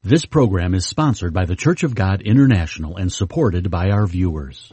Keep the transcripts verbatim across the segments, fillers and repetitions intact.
This program is sponsored by the Church of God International and supported by our viewers.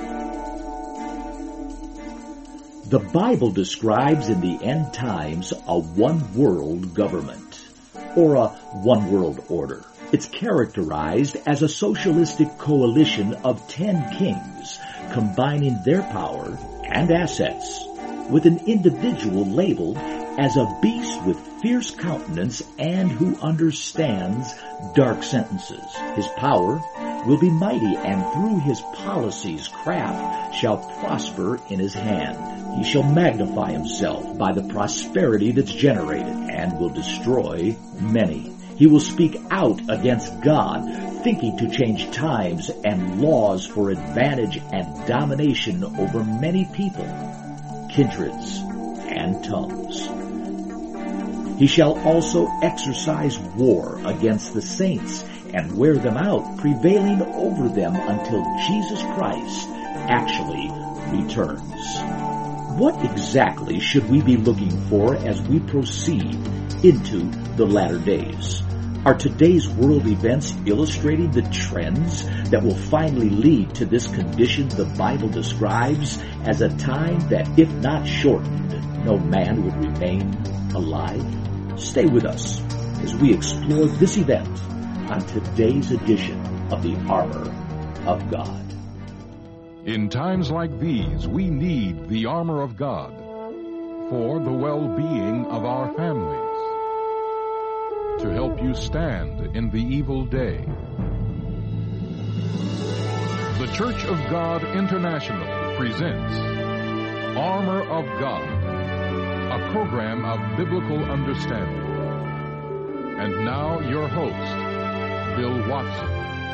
The Bible describes in the end times a one-world government, or a one-world order. It's characterized as a socialistic coalition of ten kings, combining their power and assets, with an individual labeled as a beast with fierce countenance and who understands dark sentences. His power will be mighty, and through his policies craft shall prosper in his hand. He shall magnify himself by the prosperity that's generated, and will destroy many. He will speak out against God, thinking to change times and laws for advantage and domination over many people, kindreds, and tongues. He shall also exercise war against the saints and wear them out, prevailing over them until Jesus Christ actually returns. What exactly should we be looking for as we proceed into the latter days? Are today's world events illustrating the trends that will finally lead to this condition the Bible describes as a time that, if not shortened, no man would remain alive? Stay with us as we explore this event on today's edition of the Armor of God. In times like these, we need the armor of God for the well-being of our families, to help you stand in the evil day. The Church of God International presents Armor of God, a program of biblical understanding. And now your host, Bill Watson.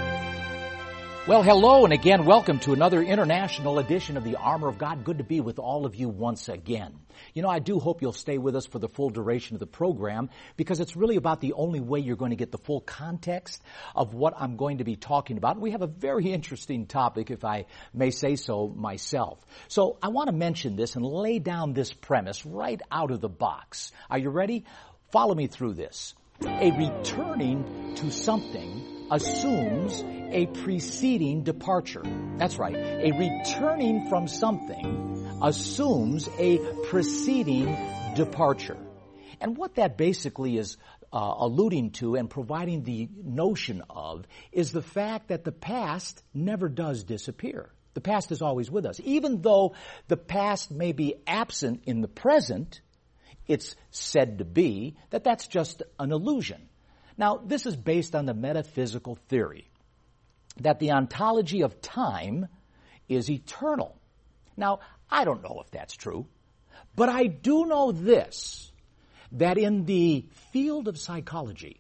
Well, hello, and again, welcome to another international edition of the Armor of God. Good to be with all of you once again. You know, I do hope you'll stay with us for the full duration of the program, because it's really about the only way you're going to get the full context of what I'm going to be talking about. We have a very interesting topic, if I may say so myself. So I want to mention this and lay down this premise right out of the box. Are you ready? Follow me through this. A returning to something assumes a preceding departure. That's right. A returning from something assumes a preceding departure. And what that basically is uh, alluding to and providing the notion of is the fact that the past never does disappear. The past is always with us. Even though the past may be absent in the present, it's said to be that that's just an illusion. Now, this is based on the metaphysical theory that the ontology of time is eternal. Now, I don't know if that's true, but I do know this, that in the field of psychology,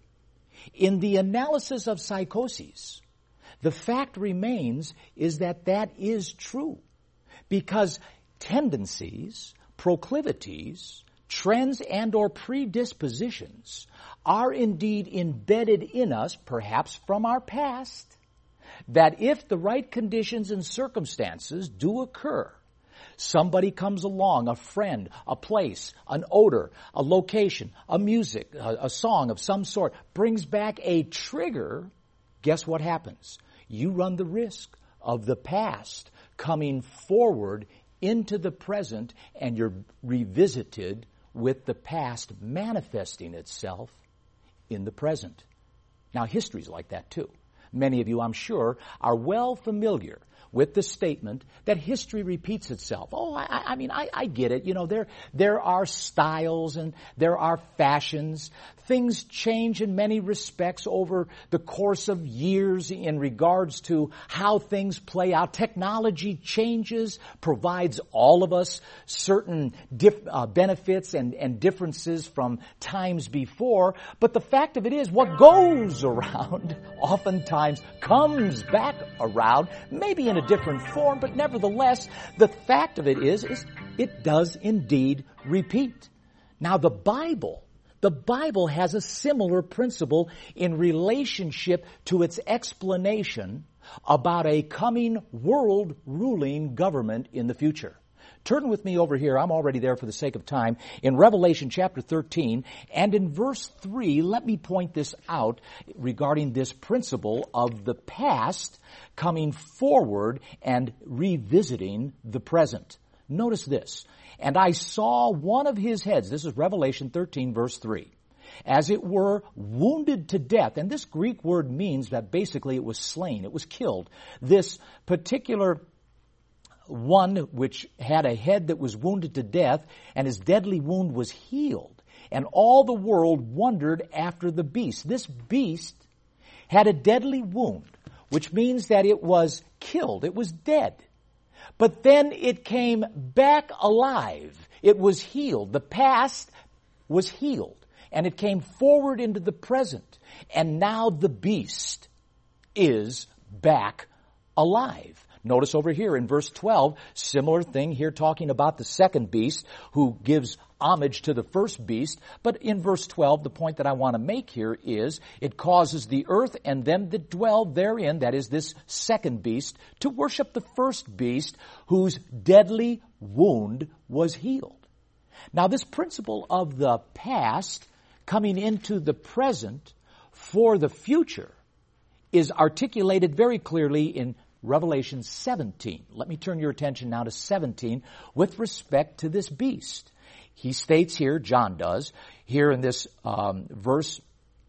in the analysis of psychoses, the fact remains is that that is true, because tendencies, proclivities, trends and or predispositions are indeed embedded in us, perhaps from our past, that if the right conditions and circumstances do occur, somebody comes along, a friend, a place, an odor, a location, a music, a, a song of some sort, brings back a trigger, guess what happens? You run the risk of the past coming forward into the present, and you're revisited with the past manifesting itself in the present. Now, history's like that too. Many of you, I'm sure, are well familiar with the statement that history repeats itself. Oh, I, I mean, I, I get it. You know, there there are styles and there are fashions. Things change in many respects over the course of years in regards to how things play out. Technology changes, provides all of us certain dif- uh, benefits and, and differences from times before. But the fact of it is, what goes around oftentimes comes back around, maybe in a different form, but nevertheless, the fact of it is, is it does indeed repeat. Now, the Bible The Bible has a similar principle in relationship to its explanation about a coming world-ruling government in the future. Turn with me over here. I'm already there for the sake of time. In Revelation chapter thirteen, and in verse three, let me point this out regarding this principle of the past coming forward and revisiting the present. Notice this. And I saw one of his heads, this is Revelation thirteen, verse three, as it were, wounded to death. And this Greek word means that basically it was slain, it was killed. This particular one which had a head that was wounded to death, and his deadly wound was healed. And all the world wondered after the beast. This beast had a deadly wound, which means that it was killed, it was dead. But then it came back alive. It was healed. The past was healed. And it came forward into the present. And now the beast is back alive. Notice over here in verse twelve, similar thing here talking about the second beast who gives homage to the first beast. But in verse twelve, the point that I want to make here is it causes the earth and them that dwell therein, that is this second beast, to worship the first beast whose deadly wound was healed. Now this principle of the past coming into the present for the future is articulated very clearly in Revelation seventeen. Let me turn your attention now to seventeen with respect to this beast. He states here, John does, here in this um, verse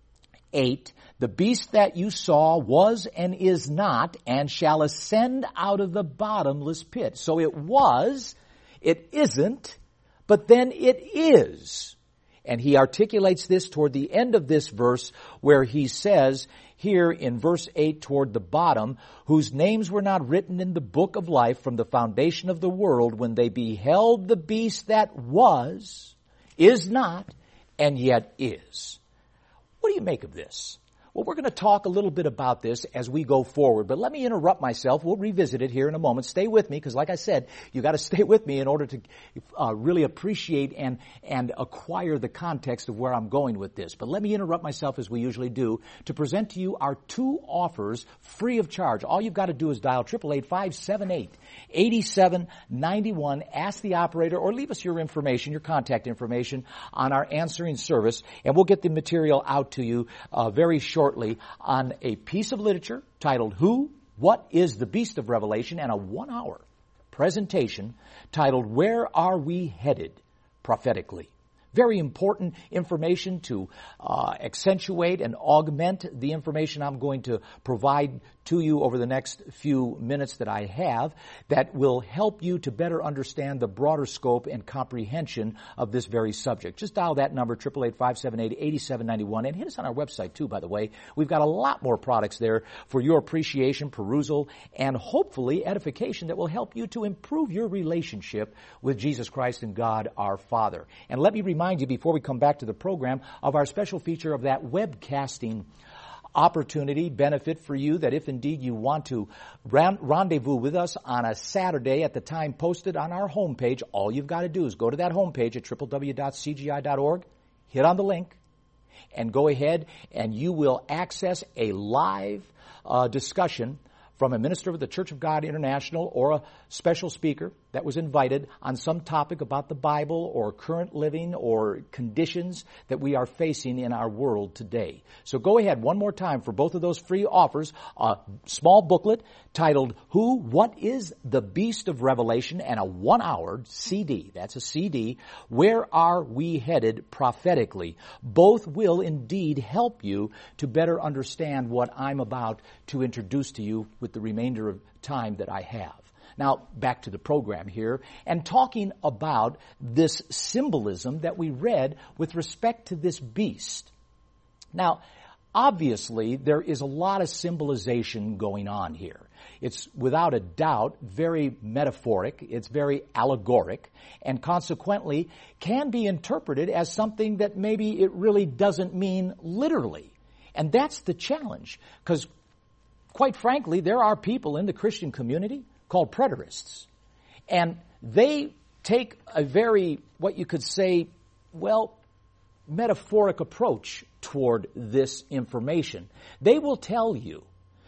eight, the beast that you saw was and is not and shall ascend out of the bottomless pit. So it was, it isn't, but then it is. And he articulates this toward the end of this verse where he says here in verse eight toward the bottom, whose names were not written in the book of life from the foundation of the world when they beheld the beast that was, is not, and yet is. What do you make of this? Well, we're going to talk a little bit about this as we go forward, but let me interrupt myself. We'll revisit it here in a moment. Stay with me, because like I said, you got to stay with me in order to uh, really appreciate and and acquire the context of where I'm going with this. But let me interrupt myself, as we usually do, to present to you our two offers free of charge. All you've got to do is dial eight eight eight, five seven eight, eight seven nine one, ask the operator, or leave us your information, your contact information on our answering service, and we'll get the material out to you uh, very shortly. On a piece of literature titled Who, What is the Beast of Revelation, and a one-hour presentation titled Where Are We Headed Prophetically. Very important information to uh, accentuate and augment the information I'm going to provide to you over the next few minutes that I have that will help you to better understand the broader scope and comprehension of this very subject. Just dial that number, eight eight eight, five seven eight, eight seven nine one, and hit us on our website too, by the way. We've got a lot more products there for your appreciation, perusal, and hopefully edification that will help you to improve your relationship with Jesus Christ and God our Father. And let me remind you before we come back to the program of our special feature of that webcasting opportunity, benefit for you, that if indeed you want to ran- rendezvous with us on a Saturday at the time posted on our homepage, all you've got to do is go to that homepage at w w w dot c g i dot org, hit on the link, and go ahead and you will access a live uh, discussion from a minister of the Church of God International or a special speaker that was invited on some topic about the Bible or current living or conditions that we are facing in our world today. So go ahead one more time for both of those free offers, a small booklet titled Who, What is the Beast of Revelation, and a one-hour C D, that's a C D, Where Are We Headed Prophetically. Both will indeed help you to better understand what I'm about to introduce to you with the remainder of time that I have. Now, back to the program here, and talking about this symbolism that we read with respect to this beast. Now, obviously, there is a lot of symbolization going on here. It's without a doubt very metaphoric, it's very allegoric, and consequently can be interpreted as something that maybe it really doesn't mean literally. And that's the challenge, because quite frankly, there are people in the Christian community called preterists. And they take a very, what you could say, well, metaphoric approach toward this information. They will tell you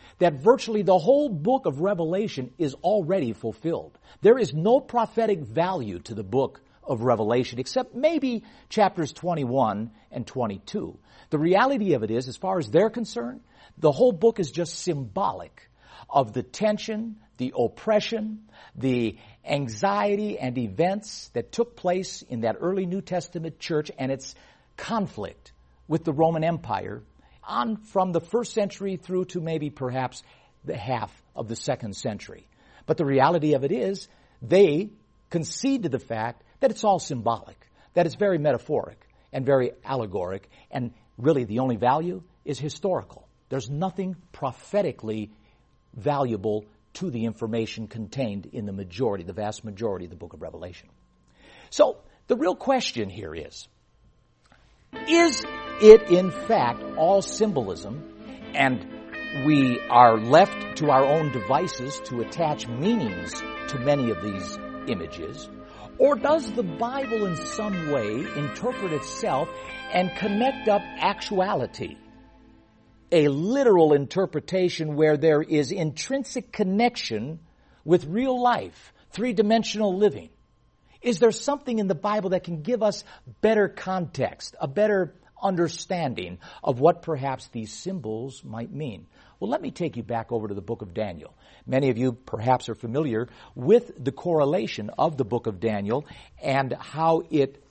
that virtually the whole book of Revelation is already fulfilled. There is no prophetic value to the book of Revelation except maybe chapters twenty-one and twenty-two. The reality of it is, as far as they're concerned, the whole book is just symbolic of the tension, the oppression, the anxiety and events that took place in that early New Testament church and its conflict with the Roman Empire on from the first century through to maybe perhaps the half of the second century. But the reality of it is they concede to the fact that it's all symbolic, that it's very metaphoric and very allegoric, and really the only value is historical. There's nothing prophetically valuable to the information contained in the majority, the vast majority of the book of Revelation. So the real question here is, is it in fact all symbolism, and we are left to our own devices to attach meanings to many of these images? Or does the Bible in some way interpret itself and connect up actuality? A literal interpretation where there is intrinsic connection with real life, three-dimensional living. Is there something in the Bible that can give us better context, a better understanding of what perhaps these symbols might mean? Well, let me take you back over to the book of Daniel. Many of you perhaps are familiar with the correlation of the book of Daniel and how it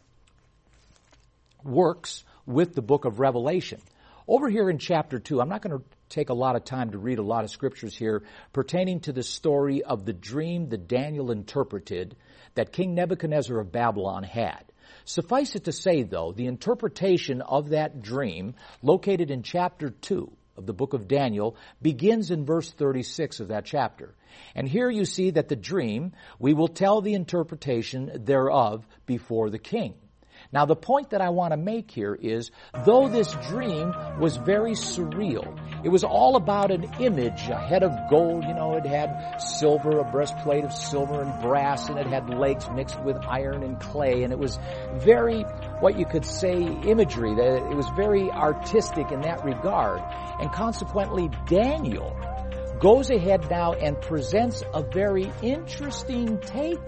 works with the book of Revelation. Over here in chapter two, I'm not going to take a lot of time to read a lot of scriptures here pertaining to the story of the dream that Daniel interpreted that King Nebuchadnezzar of Babylon had. Suffice it to say, though, the interpretation of that dream, located in chapter two of the book of Daniel, begins in verse thirty-six of that chapter. And here you see that the dream, we will tell the interpretation thereof before the king. Now, the point that I want to make here is, though this dream was very surreal, it was all about an image, a head of gold, you know, it had silver, a breastplate of silver and brass, and it had legs mixed with iron and clay, and it was very, what you could say, imagery. It was very artistic in that regard. And consequently, Daniel goes ahead now and presents a very interesting take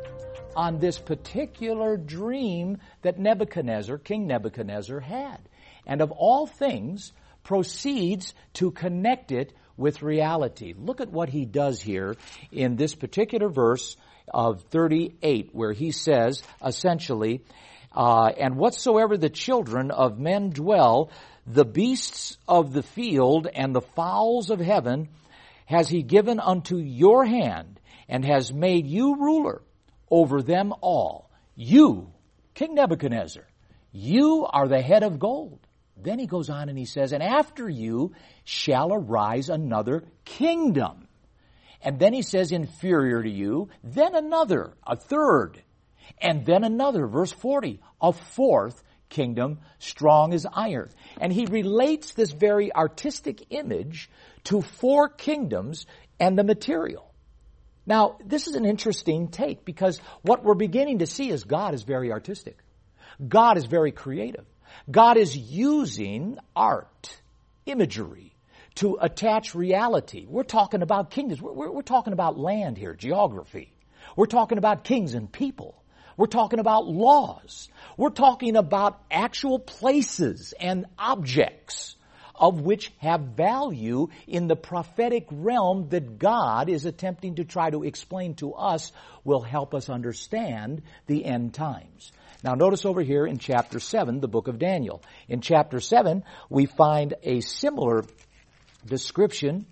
on this particular dream that Nebuchadnezzar, King Nebuchadnezzar, had. And of all things, proceeds to connect it with reality. Look at what he does here in this particular verse of thirty-eight, where he says, essentially, uh, and whatsoever the children of men dwell, the beasts of the field and the fowls of heaven has he given unto your hand, and has made you ruler over them all. You, King Nebuchadnezzar, you are the head of gold. Then he goes on and he says, and after you shall arise another kingdom. And then he says, inferior to you, then another, a third, and then another, verse forty, a fourth kingdom, strong as iron. And he relates this very artistic image to four kingdoms and the material. Now, this is an interesting take, because what we're beginning to see is God is very artistic. God is very creative. God is using art, imagery, to attach reality. We're talking about kingdoms. We're, we're, we're talking about land here, geography. We're talking about kings and people. We're talking about laws. We're talking about actual places and objects of which have value in the prophetic realm that God is attempting to try to explain to us, will help us understand the end times. Now notice over here in chapter seven, the book of Daniel. In chapter seven, we find a similar description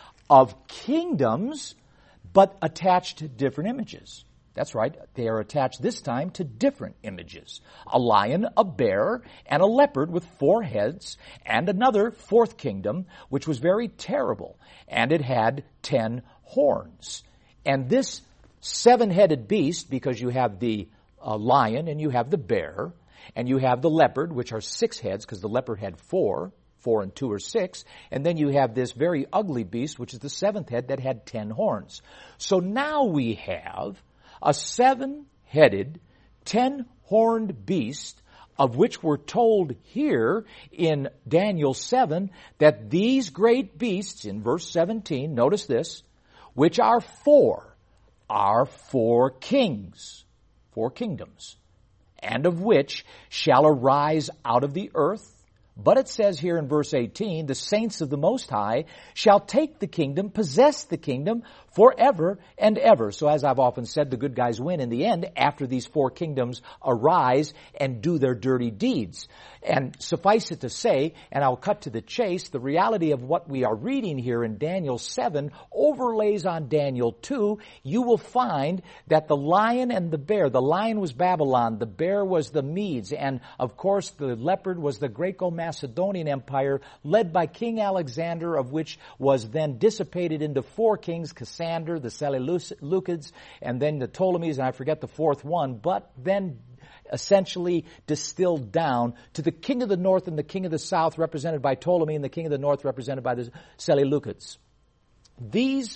of kingdoms, but attached to different images. That's right, they are attached this time to different images. A lion, a bear, and a leopard with four heads, and another fourth kingdom, which was very terrible, and it had ten horns. And this seven-headed beast, because you have the uh, lion and you have the bear, and you have the leopard, which are six heads, because the leopard had four, four and two are six, and then you have this very ugly beast, which is the seventh head, that had ten horns. So now we have a seven-headed, ten-horned beast of which we're told here in Daniel seven that these great beasts, in verse seventeen, notice this, which are four, are four kings, four kingdoms, and of which shall arise out of the earth. But it says here in verse eighteen, the saints of the Most High shall take the kingdom, possess the kingdom forever and ever. So as I've often said, the good guys win in the end after these four kingdoms arise and do their dirty deeds. And suffice it to say, and I'll cut to the chase, the reality of what we are reading here in Daniel seven overlays on Daniel two. You will find that the lion and the bear, the lion was Babylon, the bear was the Medes, and of course the leopard was the Greco-Macedonian Empire led by King Alexander, of which was then dissipated into four kings, Cassander, the Seleucids, and then the Ptolemies, and I forget the fourth one, but then essentially distilled down to the king of the north and the king of the south represented by Ptolemy and the king of the north represented by the Seleucids. These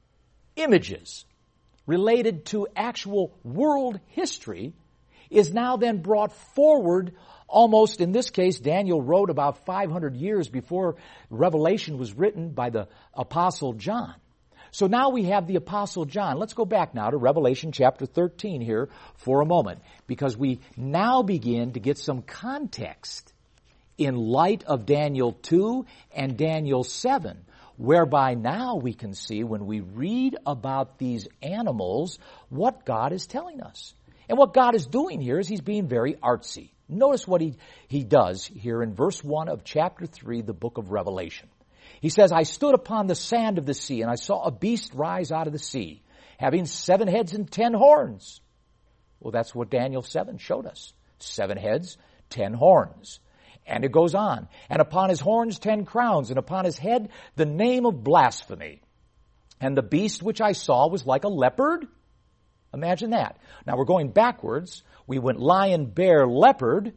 images related to actual world history is now then brought forward almost, in this case, Daniel wrote about five hundred years before Revelation was written by the Apostle John. So now we have the Apostle John. Let's go back now to Revelation chapter thirteen here for a moment, because we now begin to get some context in light of Daniel two and Daniel seven, whereby now we can see when we read about these animals what God is telling us. And what God is doing here is He's being very artsy. Notice what he, he does here in verse one of chapter three, the book of Revelation. He says, I stood upon the sand of the sea, and I saw a beast rise out of the sea, having seven heads and ten horns. Well, that's what Daniel seven showed us. Seven heads, ten horns. And it goes on. And upon his horns ten crowns, and upon his head the name of blasphemy. And the beast which I saw was like a leopard. Imagine that. Now we're going backwards. We went lion, bear, leopard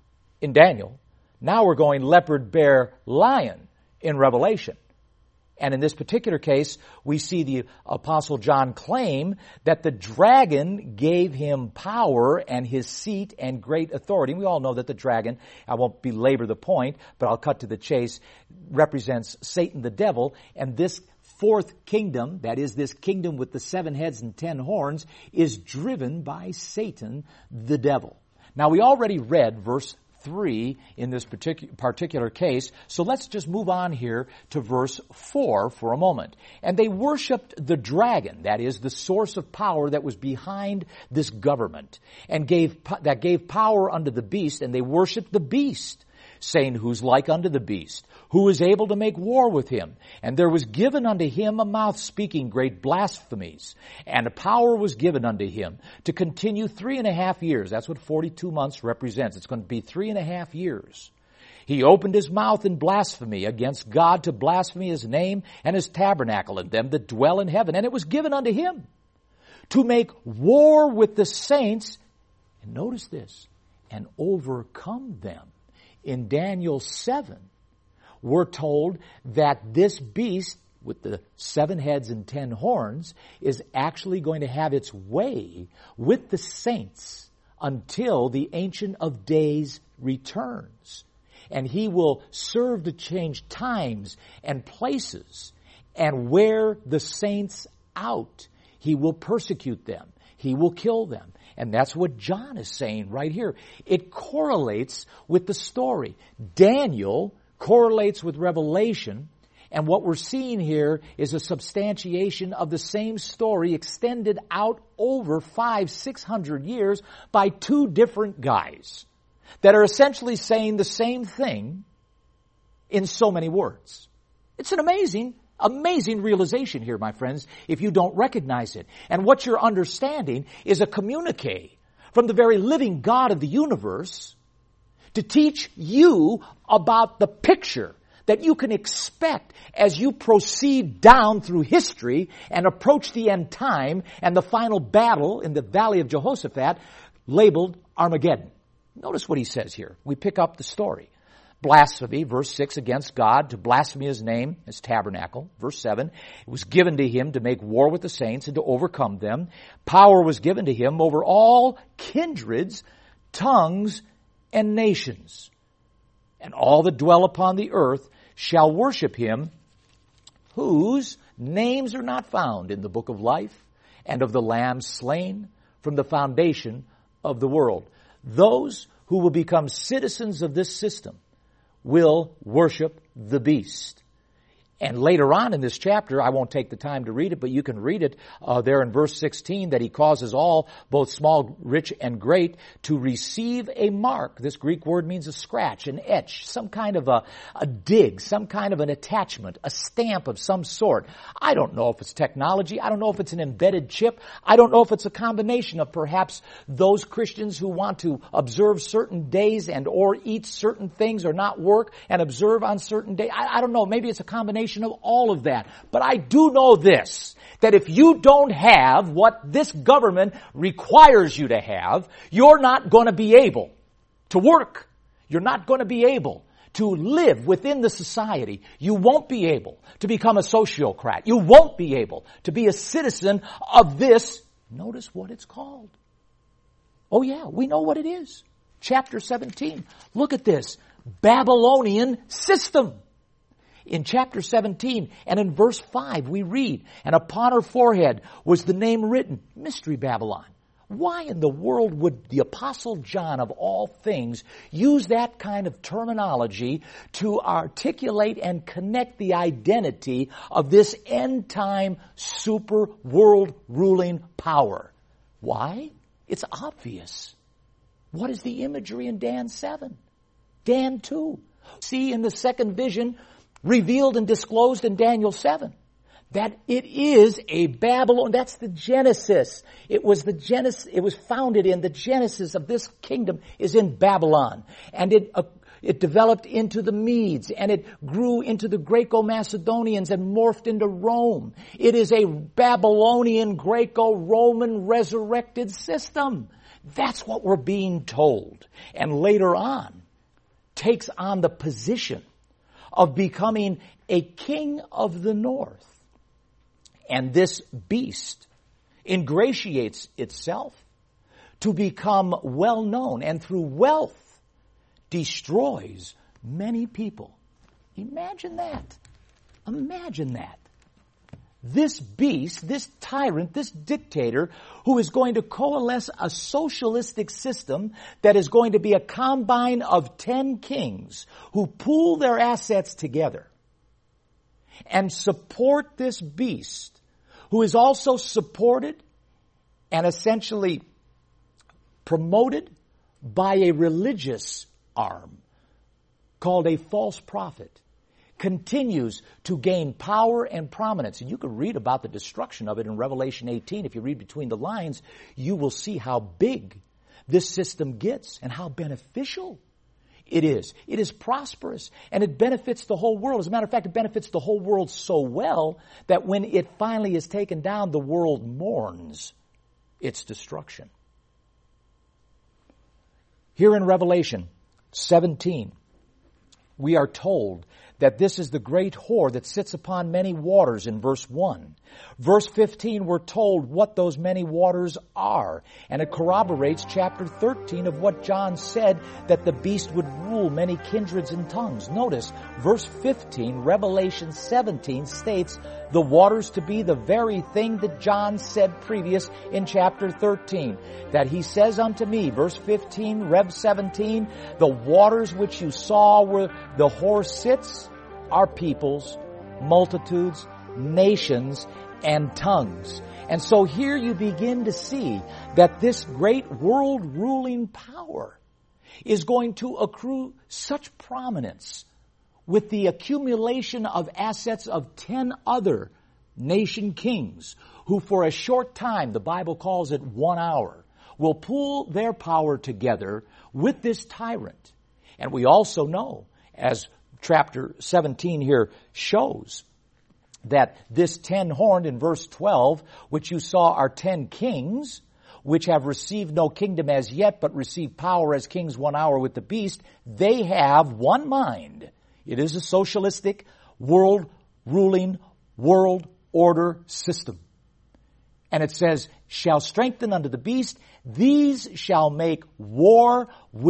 in Daniel. Now we're going leopard, bear, lion in Revelation. And in this particular case, we see the Apostle John claim that the dragon gave him power and his seat and great authority. And we all know that the dragon, I won't belabor the point, but I'll cut to the chase, represents Satan the devil. And this fourth kingdom, that is this kingdom with the seven heads and ten horns, is driven by Satan the devil. Now we already read verse three in this particular particular case, so let's just move on here to verse four for a moment. And they worshipped the dragon, that is the source of power that was behind this government, and gave that gave power unto the beast, and they worshipped the beast, saying, who's like unto the beast? Who is able to make war with him? And there was given unto him a mouth speaking great blasphemies. And a power was given unto him to continue three and a half years. That's what forty-two months represents. It's going to be three and a half years. He opened his mouth in blasphemy against God, to blaspheme his name and his tabernacle and them that dwell in heaven. And it was given unto him to make war with the saints. And notice this, and overcome them. In Daniel seven, we're told that this beast with the seven heads and ten horns is actually going to have its way with the saints until the Ancient of Days returns. And he will serve to change times and places and wear the saints out. He will persecute them. He will kill them. And that's what John is saying right here. It correlates with the story. Daniel correlates with Revelation, and what we're seeing here is a substantiation of the same story extended out over five, six hundred years by two different guys that are essentially saying the same thing in so many words. It's an amazing Amazing realization here, my friends, if you don't recognize it. And what you're understanding is a communique from the very living God of the universe to teach you about the picture that you can expect as you proceed down through history and approach the end time and the final battle in the Valley of Jehoshaphat labeled Armageddon. Notice what he says here. We pick up the story. Blasphemy, verse six, against God, to blaspheme his name, his tabernacle. Verse seven, it was given to him to make war with the saints and to overcome them. Power was given to him over all kindreds, tongues, and nations, and all that dwell upon the earth shall worship him, whose names are not found in the book of life and of the Lamb slain from the foundation of the world. Those who will become citizens of this system will worship the beast. And later on in this chapter, I won't take the time to read it, but you can read it uh, there in verse sixteen, that he causes all, both small, rich, and great, to receive a mark. This Greek word means a scratch, an etch, some kind of a, a dig, some kind of an attachment, a stamp of some sort. I don't know if it's technology. I don't know if it's an embedded chip. I don't know if it's a combination of perhaps those Christians who want to observe certain days and or eat certain things or not work and observe on certain days. I, I don't know. Maybe it's a combination of all of that. But I do know this, that if you don't have what this government requires you to have, you're not going to be able to work. You're not going to be able to live within the society. You won't be able to become a sociocrat. You won't be able to be a citizen of this. Notice what it's called. Oh yeah, we know what it is. Chapter seventeen. Look at this. Babylonian system. In chapter seventeen and in verse five we read, and upon her forehead was the name written, Mystery Babylon. Why in the world would the Apostle John, of all things, use that kind of terminology to articulate and connect the identity of this end-time super world ruling power? Why? It's obvious. What is the imagery in Dan seven? Dan two. See in the second vision, revealed and disclosed in Daniel seven, that it is a Babylon. That's the Genesis. It was the Genesis. It was founded in the Genesis of this kingdom is in Babylon, and it uh, it developed into the Medes, and it grew into the Greco-Macedonians and morphed into Rome. It is a Babylonian, Greco-Roman resurrected system. That's what we're being told, and later on takes on the position of becoming a king of the north. And this beast ingratiates itself to become well known, and through wealth destroys many people. Imagine that. Imagine that. This beast, this tyrant, this dictator, who is going to coalesce a socialistic system that is going to be a combine of ten kings who pool their assets together and support this beast, who is also supported and essentially promoted by a religious arm called a false prophet, continues to gain power and prominence. And you can read about the destruction of it in Revelation eighteen. If you read between the lines, you will see how big this system gets and how beneficial it is. It is prosperous, and it benefits the whole world. As a matter of fact, it benefits the whole world so well that when it finally is taken down, the world mourns its destruction. Here in Revelation seventeen, we are told that this is the great whore that sits upon many waters in verse one. Verse fifteen, we're told what those many waters are. And it corroborates chapter thirteen of what John said, that the beast would rule many kindreds and tongues. Notice, verse fifteen, Revelation seventeen states the waters to be the very thing that John said previous in chapter thirteen. That he says unto me, verse fifteen, Rev seventeen, the waters which you saw where the whore sits are peoples, multitudes, nations, and tongues. And so here you begin to see that this great world-ruling power is going to accrue such prominence with the accumulation of assets of ten other nation kings who for a short time, the Bible calls it one hour, will pool their power together with this tyrant. And we also know, as chapter seventeen here shows, that this ten horned in verse twelve, which you saw are ten kings, which have received no kingdom as yet, but receive power as kings one hour with the beast, they have one mind. It is a socialistic, world-ruling, world order system. And it says, shall strengthen unto the beast, these shall make war with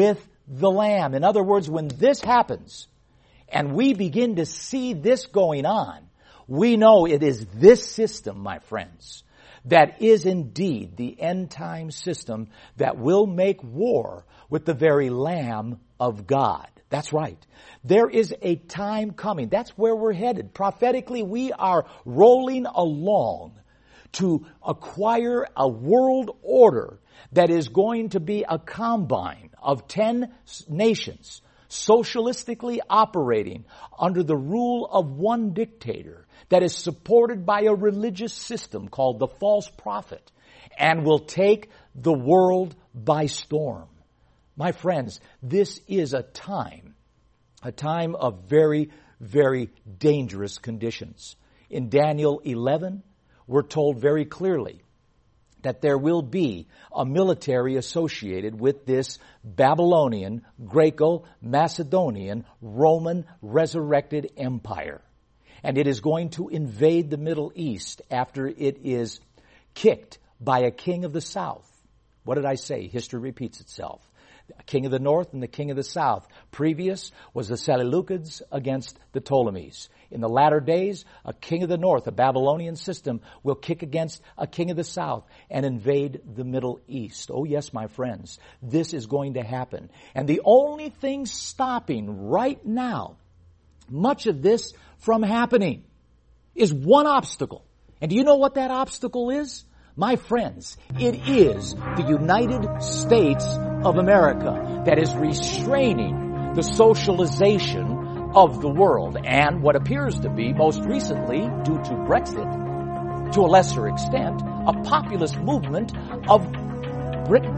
the Lamb. In other words, when this happens, and we begin to see this going on, we know it is this system, my friends, that is indeed the end-time system that will make war with the very Lamb of God. That's right. There is a time coming. That's where we're headed. Prophetically, we are rolling along to acquire a world order that is going to be a combine of ten nations, socialistically operating under the rule of one dictator that is supported by a religious system called the false prophet and will take the world by storm. My friends, this is a time, a time of very, very dangerous conditions. In Daniel eleven, we're told very clearly that there will be a military associated with this Babylonian, Greco-Macedonian, Roman resurrected empire. And it is going to invade the Middle East after it is kicked by a king of the south. What did I say? History repeats itself. A king of the north and the king of the south. Previous was the Seleucids against the Ptolemies. In the latter days, a king of the north, a Babylonian system, will kick against a king of the south and invade the Middle East. Oh yes, my friends, this is going to happen. And the only thing stopping right now much of this from happening is one obstacle. And do you know what that obstacle is? My friends, it is the United States of America that is restraining the socialization of the world and what appears to be, most recently, due to Brexit, to a lesser extent, a populist movement of Britain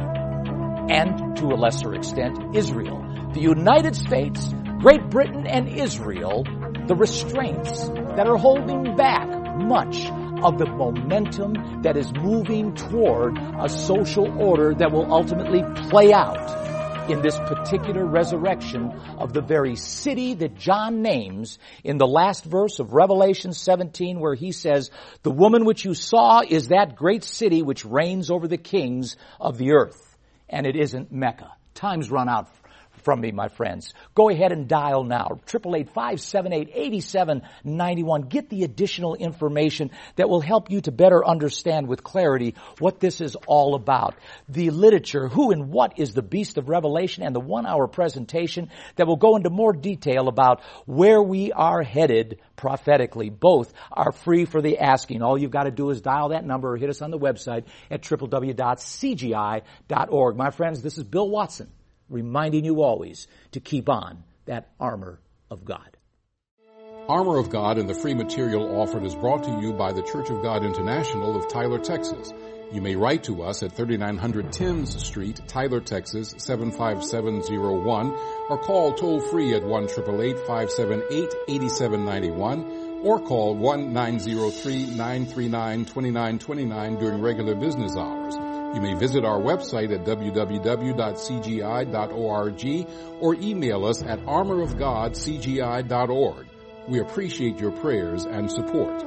and, to a lesser extent, Israel. The United States, Great Britain, and Israel, the restraints that are holding back much of the momentum that is moving toward a social order that will ultimately play out in this particular resurrection of the very city that John names in the last verse of Revelation seventeen, where he says, "The woman which you saw is that great city which reigns over the kings of the earth." And it isn't Mecca. Time's run out from me, my friends. Go ahead and dial now. eight eight eight, five seven eight, eight seven nine one. Get the additional information that will help you to better understand with clarity what this is all about. The literature, who and what is the beast of Revelation, and the one-hour presentation that will go into more detail about where we are headed prophetically. Both are free for the asking. All you've got to do is dial that number or hit us on the website at w w w dot c g i dot org. My friends, this is Bill Watson, reminding you always to keep on that armor of God. Armor of God and the free material offered is brought to you by the Church of God International of Tyler, Texas. You may write to us at thirty-nine hundred Thames Street, Tyler, Texas, seven five seven zero one, or call toll-free at one eight eight eight, five seven eight, eight seven nine one, or call one nine zero three, nine three nine, two nine two nine during regular business hours. You may visit our website at w w w dot c g i dot org or email us at armor of god c g i dot org. We appreciate your prayers and support.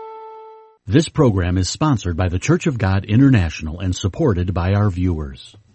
This program is sponsored by the Church of God International and supported by our viewers.